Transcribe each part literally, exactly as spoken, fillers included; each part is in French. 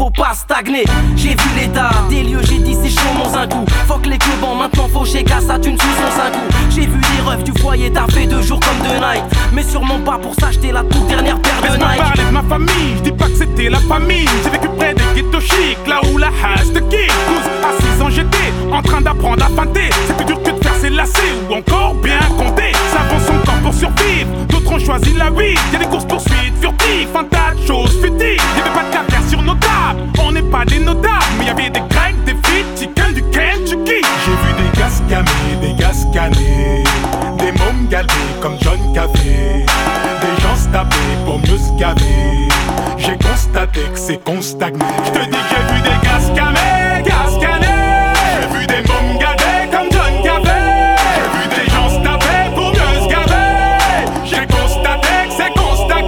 faut pas stagner. J'ai vu l'état des lieux, j'ai dit c'est chaud mon un coup. Fuck les clubs, maintenant faut chez Cassa, tu ne sous son cinq coups. J'ai vu des refs du foyer, t'as fait deux jours comme de night. Mais sûrement pas pour s'acheter la toute dernière paire de Nike. Laisse-moi parler de ma famille, je dis pas que c'était la famille. J'ai vécu près des ghettos chics, là où la hache de kick. douze à six ans j'étais en train d'apprendre à feinter. C'est plus dur que de faire ses lacets ou encore bien compter. Ça prend son corps pour survivre, d'autres ont choisi la vie. Y'a des courses poursuites furtives, un tas de choses futiles. Y'avait pas de caviar sur nos tables, on n'est pas des notables. Mais y'avait des grecs, des frites, chicken, du Kentucky. J'ai vu des gars scamés, des gars scannés, des mômes galbés comme John Café, des gens se taper pour mieux se gaver. J'ai constaté que c'est qu'on stagne. J'te dis que j'ai vu des gars scamés, gars scannés. J'ai vu des mômes galbés comme John Café. J'ai vu des gens se taper pour mieux se gaver. J'ai constaté que c'est qu'on stagne.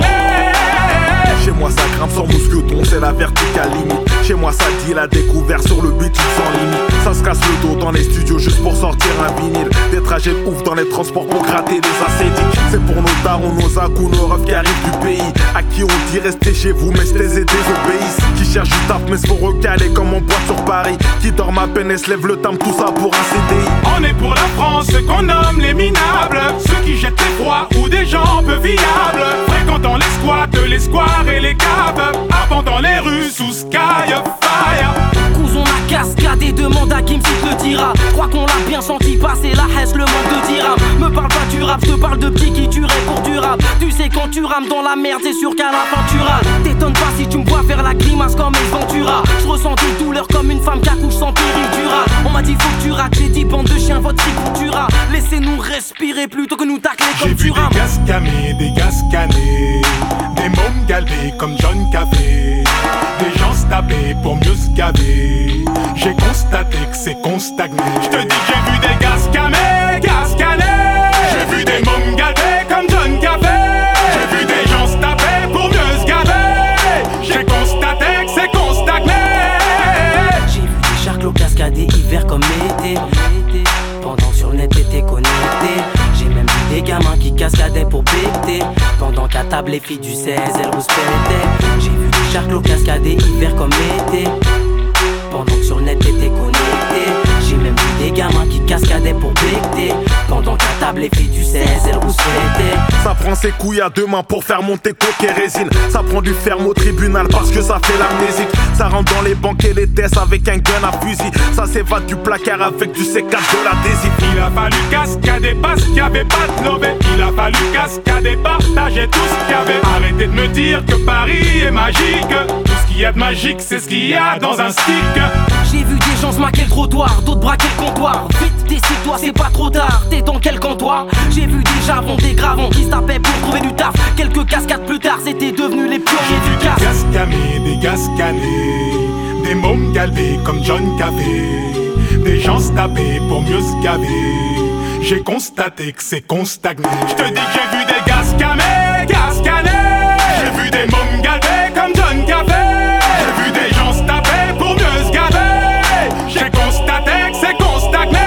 Chez moi ça grimpe sans mousqueton, c'est la verticale limite. Chez moi ça dit la découverte sur le beat sans limite. Ça se casse le dos dans les studios juste pour sortir un vinyle. Des trajets de ouf dans les transports pour gratter des acédiques. C'est pour nos darons, nos acous, nos refs qui arrivent du pays. À qui on dit restez chez vous mais se les et désobéissent. Qui cherchent du taf mais se font recaler comme on boit sur Paris. Qui dorment à peine et se lèvent le time, tout ça pour un C D I. On est pour la France, ceux qu'on nomme les minables. Ceux qui jettent les froids ou des gens peu viables. Fréquentant les squats, les squares et les caves. Avant dans les rues sous sky fire. Cousin a cascadé, demande à Kim si te le dira. Crois qu'on l'a bien senti passer la haisse, le manque de dirham. Me parle pas du rap, je te parle de petits qui tueraient pour du rap. Tu sais quand tu rames dans la merde, c'est sûr qu'à la fin tu rates. T'étonnes pas si tu me vois faire la grimace comme Ace Ventura. Je ressens des douleurs comme une femme qui accouche sans péridurale. On m'a dit faut que tu rates, j'ai dit bande de chiens, votre tricultura. Laissez-nous respirer plutôt que nous tacler comme tu rames. J'ai vu des gars scamés, des gars scannés, des mômes galbés comme John Café, des gens se taper pour mieux se gaver. J'ai constaté que c'est qu'on stagne. J'te dis que j'ai vu des gars scamés, gars scannés. J'ai vu des mômes galbés comme John Café. J'ai vu des gens se taper pour mieux se gaver. J'ai constaté que c'est qu'on stagne. J'ai vu des charclos cascadés hiver comme été. Pendant que sur le net t'étais connecté. J'ai même vu des gamins qui cascadaient pour péter. Pendant qu'à table les filles du seize elles rouspétaient. J'ai vu des charclos cascadés hiver comme été. Pendant que sur le net t'étais connecté. J'ai même vu des gamins qui cascadaient pour becter. Pendant qu'à table les filles du seize elles rouspétaient. Ça prend ses couilles à deux mains pour faire monter coke et résine. Ça prend du ferme au tribunal parce que ça fait l'amnésique. Ça rentre dans les banques et les tests avec un gun à fusil. Ça s'évade du placard avec du C quatre de l'adhésif. Il a fallu cascader parce qu'il y avait pas de lové. Il a fallu cascader, partager tout ce qu'il y avait. Arrêtez de me dire que Paris est magique. Tout ce qu'il y a de magique c'est ce qu'il y a dans un stick. J'ai vu des gens se maquer le trottoir, d'autres braquer le comptoir. Vite, décide-toi, c'est pas trop tard, t'es dans quel comptoir? J'ai vu des javons, des gravons qui se tapaient pour trouver du taf. Quelques cascades plus tard, c'était devenu les pionniers du Des casse. gars scamés, des gars scannés, des mômes galbés comme John Café, des gens se taper pour mieux se gaver. J'ai constaté que c'est qu'on stagne. J'te dis que j'ai vu des gars scamés, gars scannés. J'ai vu des mômes galbés comme John Café. J'ai vu des gens se taper pour mieux se gaver. J'ai constaté que c'est qu'on stagne.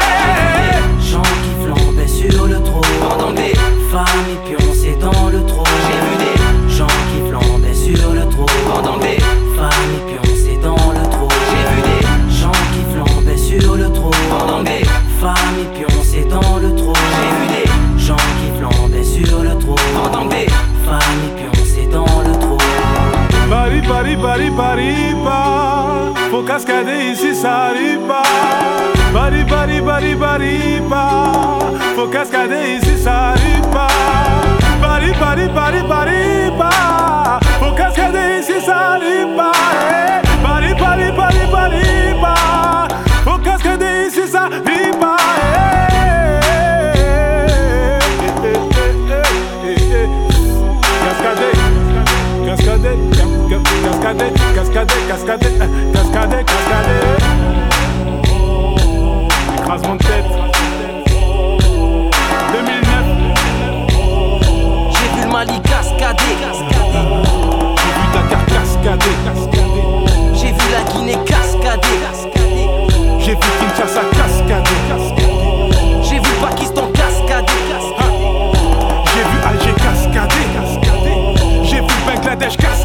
Gens qui flambaient sur le trône. Pendant des femmes et pioncées dans le trône. J'ai vu des gens qui flambaient sur le trône. Pendant des femmes et pioncées dans le trône. J'ai vu des gens qui flambaient sur le trône. Pendant des femmes et pioncées dans le trône. J'ai vu des gens qui flambaient sur le trône. Pendant des femmes et pioncées dans le trône. Paris, Paris, Paris, Paris, pas. Faut cascader ici, ça arrive pas. Paris, Paris, Paris, Paris, pas. Faut cascader ici, ça arrive pas. Paris, Paris, Paris, Paris, pas. Faut cascader ici, ça arrive pas. Eh. Paris, Paris, Paris, Paris, pas. Faut cascader ici, ça arrive pas. Cascader, cascader, cascader, cascader, cascader, cascader, cascader. Écrasement de tête. deux mille neuf. J'ai vu le Mali cascader. J'ai vu Dakar cascader. J'ai vu la Guinée cascader. J'ai vu Kinshasa cascader. J'ai vu Pakistan cascader. J'ai vu Alger cascader. J'ai vu Bangladesh cascader.